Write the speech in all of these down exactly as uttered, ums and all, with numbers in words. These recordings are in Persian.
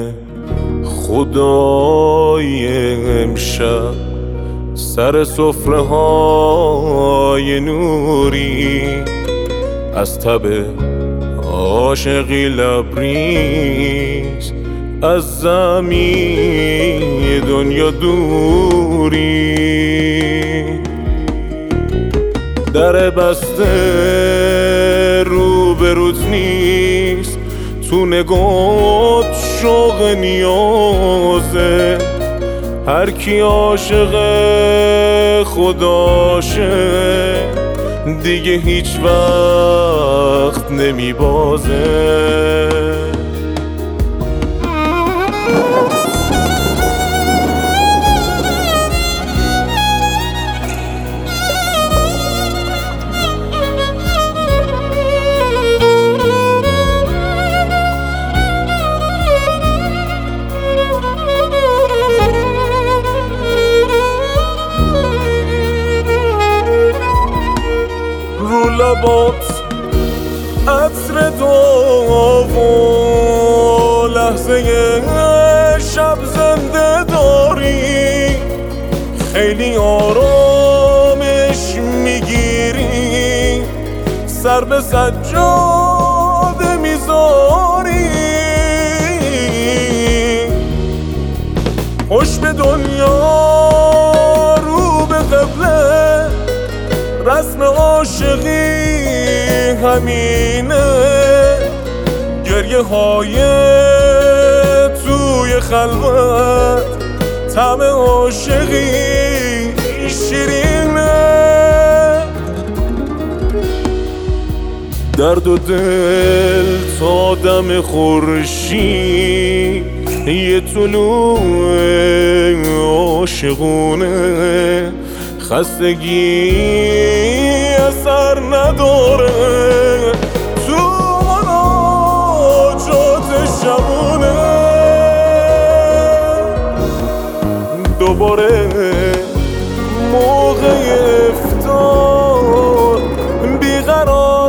خدای امشب سر سفره های نوری از تب عاشقی لبریز، از زمین دنیا دوری. در بسته رو به روز نیست، تو نگات شوق نیازه. هر کی عاشق خداشه دیگه هیچ وقت نمی بازه. رو لبات عطر تو و لحظه شب زنده داری، خیلی آرامش میگیری، سر به سجاده میذاری. خوش به دنیا رو به قبله، رسم عاشقی همینه. گریه های توی خلوت، طعم عاشقی شیرینه. درد و دل تا دم خورشید، یه طلوع عاشقونه. خستگی اثر نداره تو مناجات شبونه. دوباره موقع افطار، بیقرار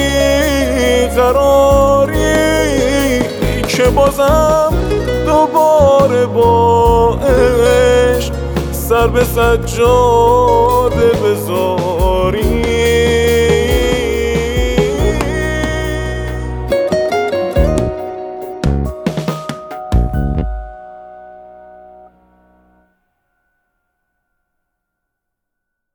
بیقراری که بازم دوباره با عشق سر به سجاده بذار.